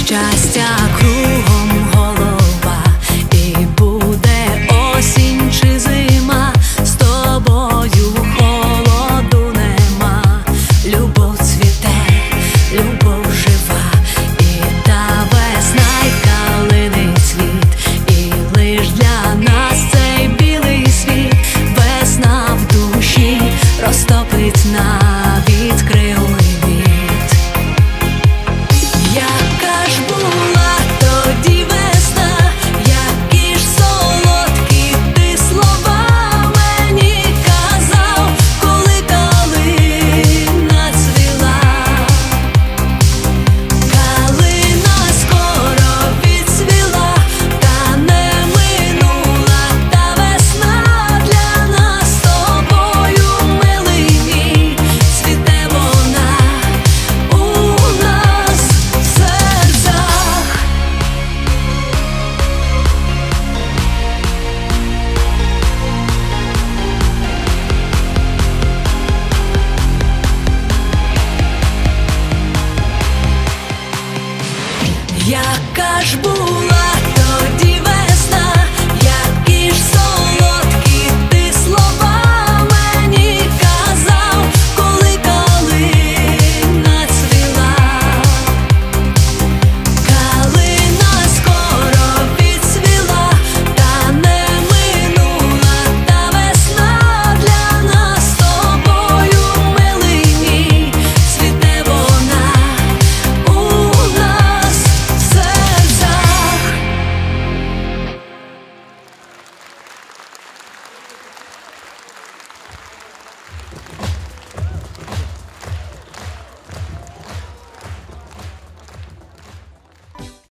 щастя кругом голова, і буде осінь чи зима, з тобою холоду нема. Любов цвіте, любов жива, і та весна, й калини цвіт, і лиш для нас цей білий світ. Весна в душі розтопить навіть кривий лід. Яка ж була тоді весна, які ж солодкі ти слова мені казав, коли калина цвіла. Калина скоро відцвіла, та не минула та весна. Для нас з тобою, милий мій, цвіте вона у нас в серцях. Яка ж була